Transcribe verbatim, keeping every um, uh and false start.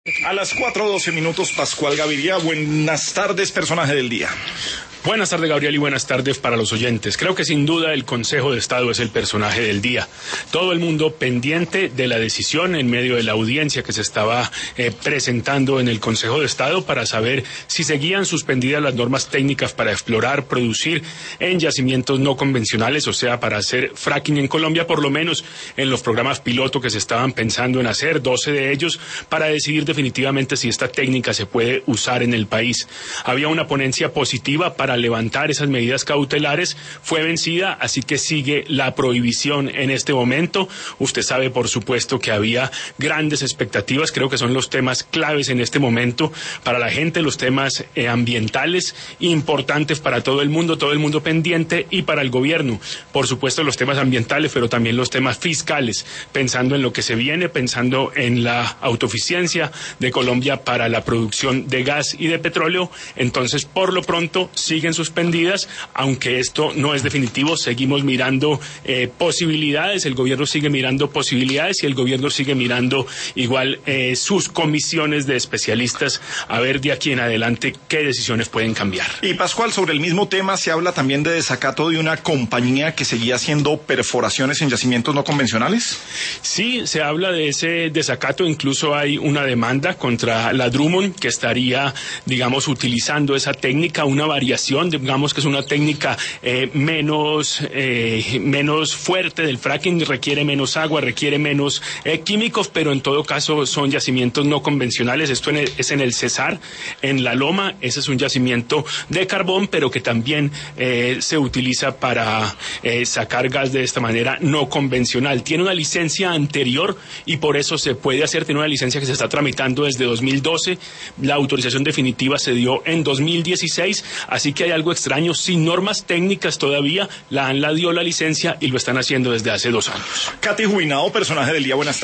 A las cuatro doce minutos, Pascual Gaviria, buenas tardes, personaje del día. Buenas tardes, Gabriel, y buenas tardes para los oyentes. Creo que sin duda el Consejo de Estado es el personaje del día. Todo el mundo pendiente de la decisión en medio de la audiencia que se estaba eh, presentando en el Consejo de Estado para saber si seguían suspendidas las normas técnicas para explorar, producir en yacimientos no convencionales, o sea, para hacer fracking en Colombia, por lo menos en los programas piloto que se estaban pensando en hacer, doce de ellos, para decidir definitivamente si esta técnica se puede usar en el país. Había una ponencia positiva para Para levantar esas medidas cautelares, fue vencida, así que sigue la prohibición en este momento. Usted sabe, por supuesto, que había grandes expectativas, creo que son los temas claves en este momento para la gente, los temas eh, ambientales, importantes para todo el mundo, todo el mundo pendiente, y para el gobierno, por supuesto, los temas ambientales, pero también los temas fiscales, pensando en lo que se viene, pensando en la autoeficiencia de Colombia para la producción de gas y de petróleo. Entonces, por lo pronto, sí siguen suspendidas, aunque esto no es definitivo, seguimos mirando eh, posibilidades, el gobierno sigue mirando posibilidades y el gobierno sigue mirando igual eh, sus comisiones de especialistas a ver de aquí en adelante qué decisiones pueden cambiar. Y Pascual, sobre el mismo tema se habla también de desacato de una compañía que seguía haciendo perforaciones en yacimientos no convencionales. Sí, se habla de ese desacato, incluso hay una demanda contra la Drummond que estaría, digamos, utilizando esa técnica, una variación, digamos que es una técnica eh, menos eh, menos fuerte del fracking, requiere menos agua, requiere menos eh, químicos, pero en todo caso son yacimientos no convencionales. Esto en el, es en el Cesar, en La Loma. Ese es un yacimiento de carbón, pero que también eh, se utiliza para eh, sacar gas de esta manera no convencional. Tiene una licencia anterior y por eso se puede hacer, tiene una licencia que se está tramitando desde dos mil doce, la autorización definitiva se dio en dos mil dieciséis, así que hay algo extraño, sin normas técnicas todavía, la ANLA dio la licencia y lo están haciendo desde hace dos años. Katy Juinao, personaje del día, buenas tardes.